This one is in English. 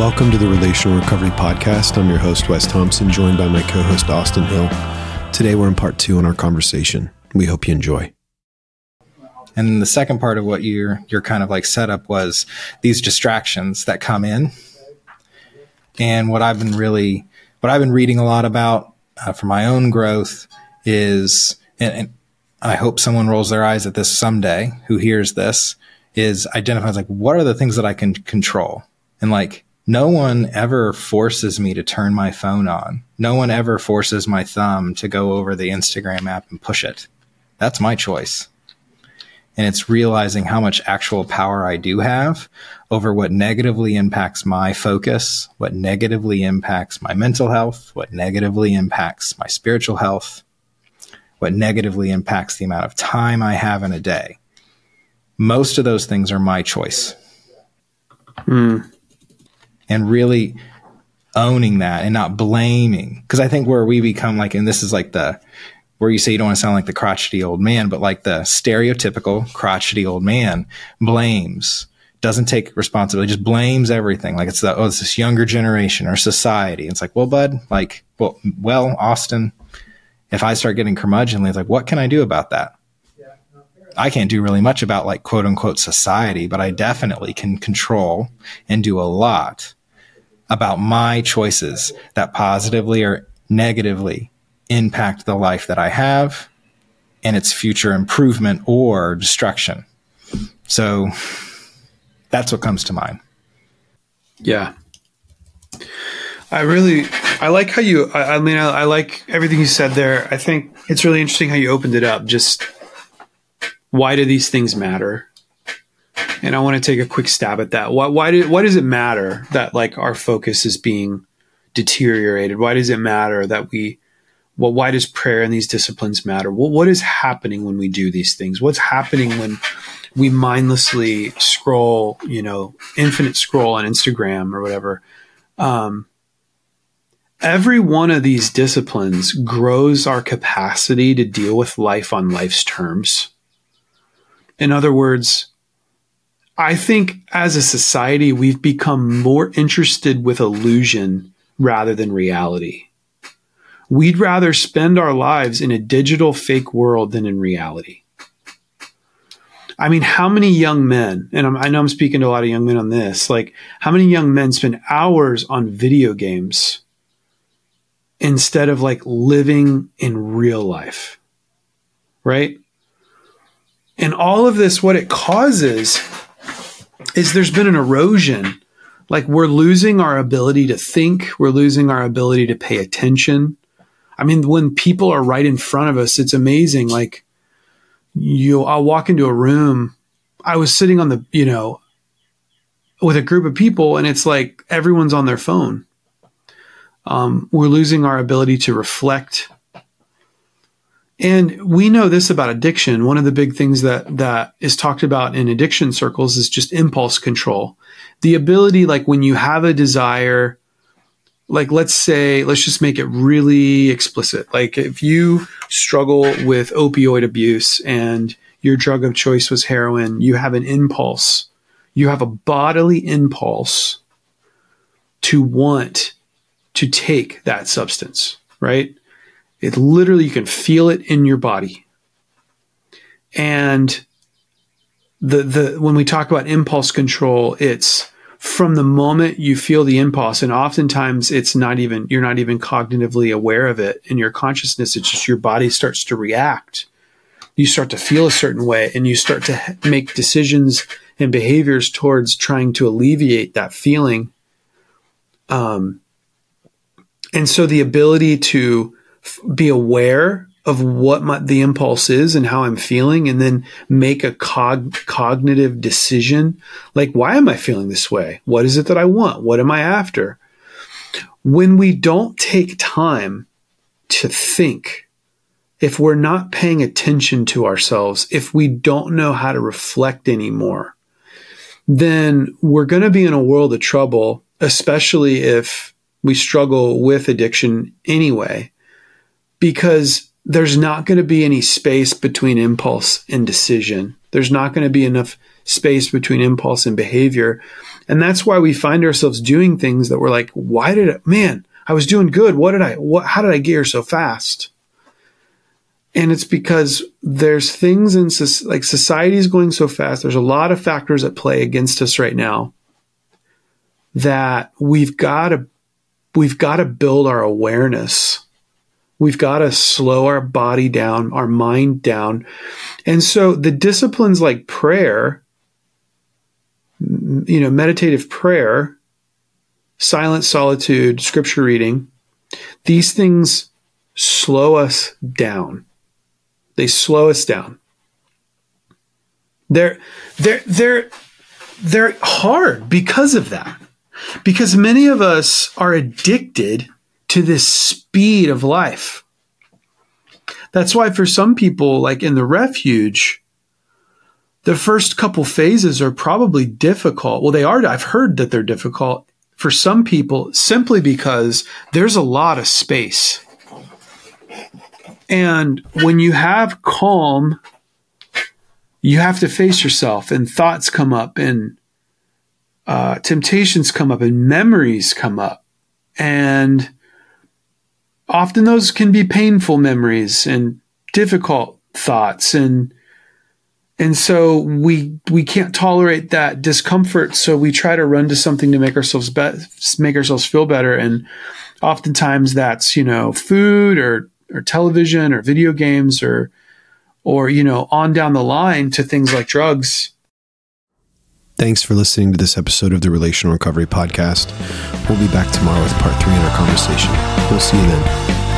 Welcome to the Relational Recovery Podcast. I'm your host, Wes Thompson, joined by my co-host, Austin Hill. Today, we're in part 2 in our conversation. We hope you enjoy. And the second part of what your kind of like setup was these distractions that come in. And what I've been reading a lot about for my own growth is, and I hope someone rolls their eyes at this someday who hears this, is identifies like, what are the things that I can control? And like, no one ever forces me to turn my phone on. No one ever forces my thumb to go over the Instagram app and push it. That's my choice. And it's realizing how much actual power I do have over what negatively impacts my focus, what negatively impacts my mental health, what negatively impacts my spiritual health, what negatively impacts the amount of time I have in a day. Most of those things are my choice. And really owning that and not blaming. Because I think where we become like, and this is like where you say you don't want to sound like the crotchety old man, but like the stereotypical crotchety old man blames, doesn't take responsibility, just blames everything. Like it's this younger generation or society. It's like, well, bud, like, well, Austin, if I start getting curmudgeonly, it's like, what can I do about that? I can't do really much about like quote unquote society, but I definitely can control and do a lot about my choices that positively or negatively impact the life that I have and its future improvement or destruction. So that's what comes to mind. Yeah. I like how I like everything you said there. I think it's really interesting how you opened it up. Just why do these things matter? And I want to take a quick stab at that. Why does it matter that like our focus is being deteriorated? Why does it matter that why does prayer and these disciplines matter? What is happening when we do these things? What's happening when we mindlessly scroll, infinite scroll on Instagram or whatever? Every one of these disciplines grows our capacity to deal with life on life's terms. In other words, I think as a society, we've become more interested with illusion rather than reality. We'd rather spend our lives in a digital fake world than in reality. I mean, how many young men, and I know I'm speaking to a lot of young men on this, like how many young men spend hours on video games instead of like living in real life, right? And all of this, what it causes is there's been an erosion. Like we're losing our ability to think. We're losing our ability to pay attention. I mean, when people are right in front of us, it's amazing. Like I'll walk into a room. I was sitting on with a group of people and it's like everyone's on their phone. We're losing our ability to reflect. And we know this about addiction. One of the big things that is talked about in addiction circles is just impulse control. The ability, like when you have a desire, like let's just make it really explicit. Like if you struggle with opioid abuse and your drug of choice was heroin, you have an impulse. You have a bodily impulse to want to take that substance, right? It literally, you can feel it in your body. And when we talk about impulse control, it's from the moment you feel the impulse, and oftentimes you're not even cognitively aware of it in your consciousness. It's just your body starts to react. You start to feel a certain way and you start to make decisions and behaviors towards trying to alleviate that feeling. And so the ability to be aware of what the impulse is and how I'm feeling, and then make a cognitive decision. Like, why am I feeling this way? What is it that I want? What am I after? When we don't take time to think, if we're not paying attention to ourselves, if we don't know how to reflect anymore, then we're going to be in a world of trouble, especially if we struggle with addiction anyway, because there's not going to be any space between impulse and decision. There's not going to be enough space between impulse and behavior. And that's why we find ourselves doing things that we're like, I was doing good. How did I get here so fast? And it's because there's things in like society is going so fast. There's a lot of factors at play against us right now that we've got to build our awareness. We've got to slow our body down, our mind down. And so the disciplines like prayer, meditative prayer, silent solitude, scripture reading, these things slow us down. They slow us down. They're hard because of that. Because many of us are addicted to this speed of life. That's why for some people, like in the refuge, the first couple phases are probably difficult. Well, they are. I've heard that they're difficult for some people simply because there's a lot of space. And when you have calm, you have to face yourself, and thoughts come up, and temptations come up, and memories come up. And often those can be painful memories and difficult thoughts. And so we can't tolerate that discomfort. So we try to run to something to make ourselves feel better. And oftentimes that's, food or television or video games or on down the line to things like drugs. Thanks for listening to this episode of the Relational Recovery Podcast. We'll be back tomorrow with part 3 in our conversation. We'll see you then.